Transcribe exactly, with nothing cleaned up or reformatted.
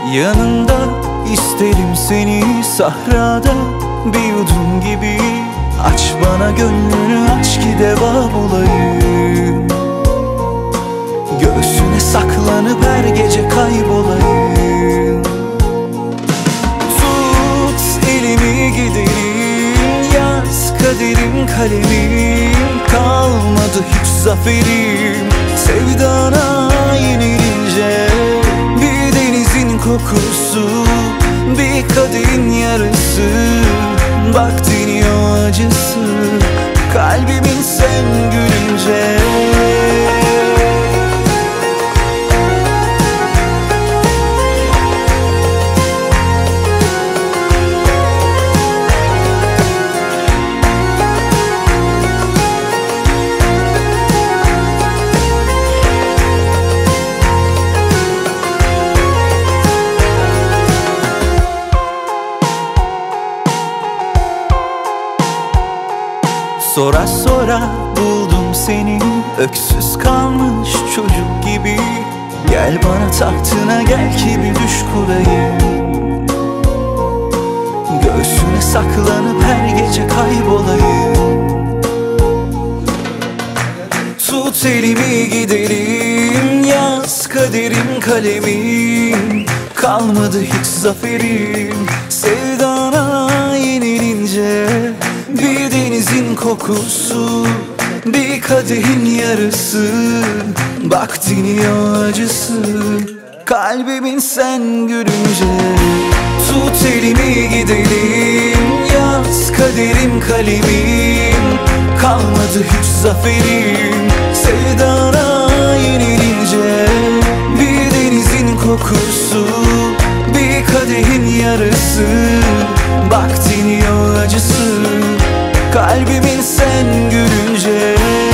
Yanımda isterim seni, sahrada bir yudum gibi. Aç bana gönlünü, aç ki deva bulayım. Göğsüne saklanıp her gece kaybolayım. Tut elimi gidelim, yaz kaderim kalemim. Kalmadı hiç zaferim, sevdana yenilince. Bir denizin kokusu, bir kadehin yarısı. Bak diniyor acısı, kalbimin sen gülünce. Sora sora buldum seni, öksüz kalmış çocuk gibi. Gel bana tahtına, gel ki bir düş kurayım. Göğsüne saklanıp her gece kaybolayım. Tut elimi gidelim, yaz kaderim kalemim. Kalmadı hiç zaferim, sevdana yenilince. Bir denizin kokusu, bir kadehin yarısı. Bak diniyor acısı, kalbimin sen gülünce. Tut elimi gidelim, yaz kaderim kalemim. Kalmadı hiç zaferim, sevdana yenilince. Bir denizin kokusu, bir kadehin yarısı. Bak diniyor acısı, kalbimin sen gülünce.